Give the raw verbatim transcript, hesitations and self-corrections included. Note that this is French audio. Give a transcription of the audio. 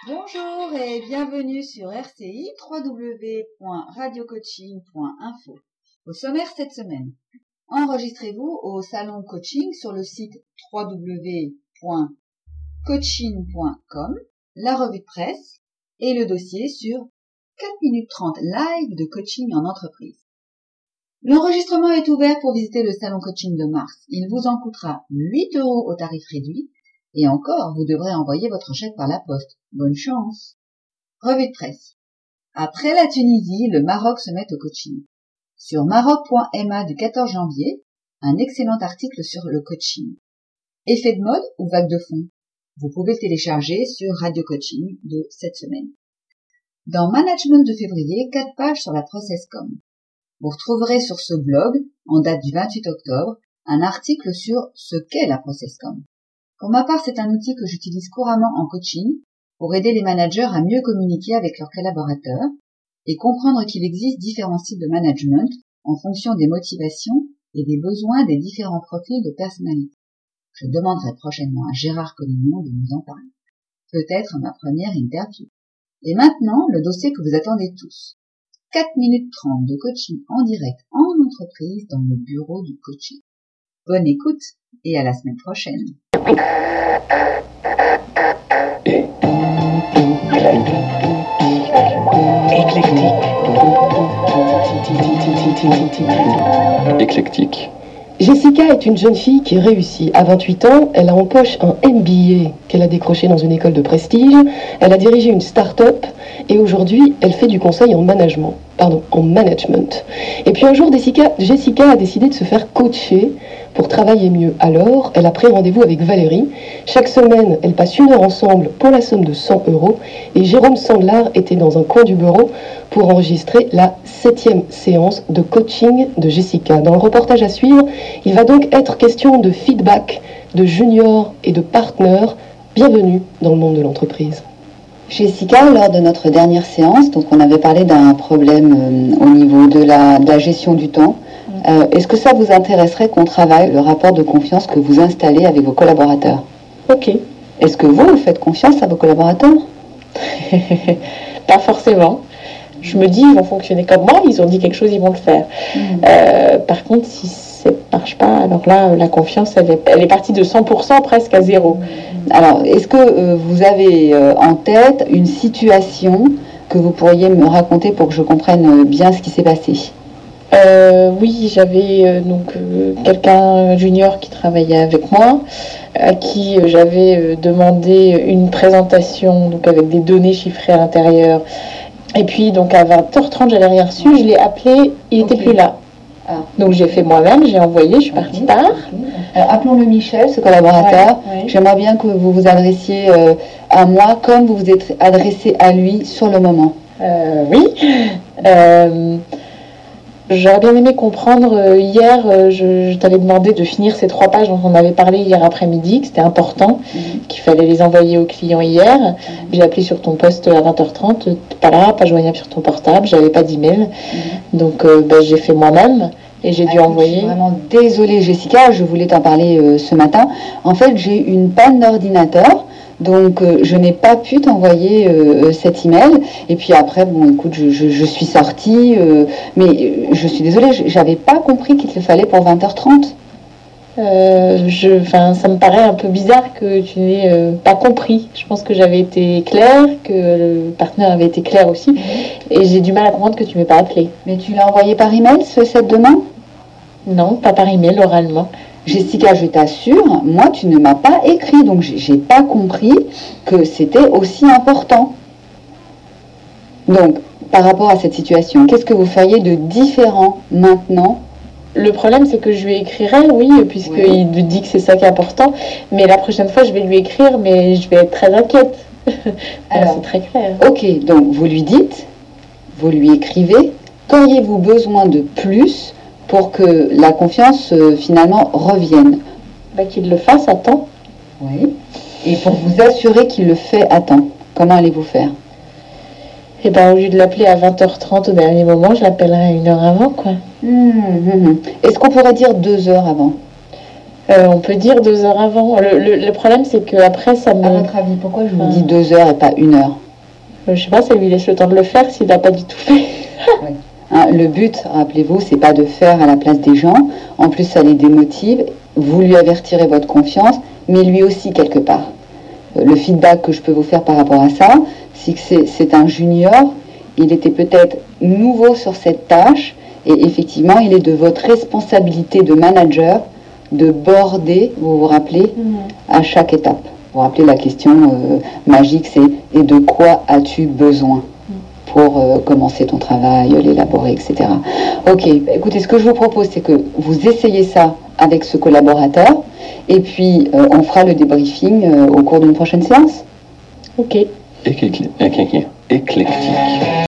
Bonjour et bienvenue sur R C I, w w w point radio coaching point info. Au sommaire cette semaine, enregistrez-vous au salon coaching sur le site w w w point coaching point com, la revue de presse et le dossier sur quatre minutes trente live de coaching en entreprise. L'enregistrement est ouvert pour visiter le salon coaching de mars. Il vous en coûtera huit euros au tarif réduit. Et encore, vous devrez envoyer votre chèque par la poste. Bonne chance. Revue de presse. Après la Tunisie, le Maroc se met au coaching. Sur maroc point m a du quatorze janvier, un excellent article sur le coaching. Effet de mode ou vague de fond? Vous pouvez le télécharger sur Radio Coaching de cette semaine. Dans Management de février, quatre pages sur la ProcessCom. Vous retrouverez sur ce blog, en date du vingt-huit octobre, un article sur ce qu'est la ProcessCom. Pour ma part, c'est un outil que j'utilise couramment en coaching pour aider les managers à mieux communiquer avec leurs collaborateurs et comprendre qu'il existe différents styles de management en fonction des motivations et des besoins des différents profils de personnalité. Je demanderai prochainement à Gérard Collignon de nous en parler. Peut-être à ma première interview. Et maintenant, le dossier que vous attendez tous. quatre minutes trente de coaching en direct en entreprise dans le bureau du coaching. Bonne écoute et à la semaine prochaine. Éclectique. Jessica est une jeune fille qui réussit. À vingt-huit ans, elle a en poche un M B A qu'elle a décroché dans une école de prestige. Elle a dirigé une start-up et aujourd'hui, elle fait du conseil en management. Pardon, en management. Et puis un jour, Jessica, Jessica a décidé de se faire coacher pour travailler mieux. Alors, elle a pris rendez-vous avec Valérie. Chaque semaine, elles passent une heure ensemble pour la somme de cent euros. Et Jérôme Sandlar était dans un coin du bureau pour enregistrer la septième séance de coaching de Jessica. Dans le reportage à suivre, il va donc être question de feedback, de junior et de partner. Bienvenue dans le monde de l'entreprise. Jessica, lors de notre dernière séance, donc on avait parlé d'un problème euh, au niveau de la, de la gestion du temps. Euh, est-ce que ça vous intéresserait qu'on travaille le rapport de confiance que vous installez avec vos collaborateurs? Ok. Est-ce que vous, vous faites confiance à vos collaborateurs? Pas forcément. Je me dis, ils vont fonctionner comme moi, ils ont dit quelque chose, ils vont le faire. Mmh. Euh, par contre, si ça ne marche pas, alors là, la confiance, elle est, elle est partie de cent pour cent presque à zéro. Mmh. Alors, est-ce que euh, vous avez euh, en tête une situation que vous pourriez me raconter pour que je comprenne bien ce qui s'est passé? Euh, oui, j'avais euh, donc euh, quelqu'un junior qui travaillait avec moi, à qui euh, j'avais euh, demandé une présentation donc avec des données chiffrées à l'intérieur. Et puis donc à vingt heures trente, j'avais rien reçu, je l'ai appelé, il n'était okay. plus là. Ah. Donc j'ai fait moi-même, j'ai envoyé, je suis okay. partie tard. Okay. Alors, appelons-le Michel, ce collaborateur. Ouais, ouais. J'aimerais bien que vous vous adressiez euh, à moi comme vous vous êtes adressé à lui sur le moment. Euh, oui. Euh, J'aurais bien aimé comprendre, euh, hier, euh, je, je t'avais demandé de finir ces trois pages dont on avait parlé hier après-midi, que c'était important, mm-hmm. qu'il fallait les envoyer aux clients hier. Mm-hmm. J'ai appelé sur ton poste à vingt heures trente, t'es pas là, pas joignable sur ton portable, j'avais pas d'email, mm-hmm. donc euh, bah, j'ai fait moi-même et j'ai dû ah, envoyer. Je suis vraiment désolée Jessica, je voulais t'en parler euh, ce matin. En fait, j'ai une panne d'ordinateur. Donc, euh, je n'ai pas pu t'envoyer euh, cet email. Et puis après, bon, écoute, je, je, je suis sortie. Euh, mais euh, je suis désolée, j'avais pas compris qu'il te fallait pour vingt heures trente. Euh, je, enfin, ça me paraît un peu bizarre que tu n'aies euh, pas compris. Je pense que j'avais été claire, que le partenaire avait été clair aussi. Mm-hmm. Et j'ai du mal à comprendre que tu ne m'aies pas appelé. Mais tu l'as envoyé par email, ce, cette demande? Non, pas par email, oralement. Jessica, je t'assure, moi tu ne m'as pas écrit, donc j'ai pas compris que c'était aussi important. Donc, par rapport à cette situation, qu'est-ce que vous feriez de différent maintenant? Le problème, c'est que je lui écrirai, oui, puisqu'il oui. dit que c'est ça qui est important, mais la prochaine fois, je vais lui écrire, mais je vais être très inquiète. Alors, c'est très clair. Ok, donc vous lui dites, vous lui écrivez, qu'auriez-vous besoin de plus pour que la confiance, euh, finalement, revienne? Bah, qu'il le fasse à temps. Oui. Et pour vous assurer qu'il le fait à temps, comment allez-vous faire? Eh bien, au lieu de l'appeler à vingt heures trente au dernier moment, je l'appellerai une heure avant, quoi. Mmh, mmh. Est-ce qu'on pourrait dire deux heures avant? Euh, on peut dire deux heures avant. Le, le, le problème, c'est qu'après, ça me... À votre avis, pourquoi je vous Euh. dis deux heures et pas une heure? Euh, Je sais pas, ça lui laisse le temps de le faire s'il n'a pas du tout fait. Hein, le but, rappelez-vous, c'est pas de faire à la place des gens. En plus, ça les démotive. Vous lui avertirez votre confiance, mais lui aussi quelque part. Euh, Le feedback que je peux vous faire par rapport à ça, c'est que c'est- c'est un junior. Il était peut-être nouveau sur cette tâche, et effectivement, il est de votre responsabilité de manager de border, vous vous rappelez, à chaque étape. Vous vous rappelez la question euh, magique, c'est et de quoi as-tu besoin pour euh, commencer ton travail, l'élaborer, et cetera. Ok, bah, écoutez, ce que je vous propose, c'est que vous essayez ça avec ce collaborateur, et puis euh, on fera le débriefing euh, au cours d'une prochaine séance. Ok. Éclectique. Éclectique.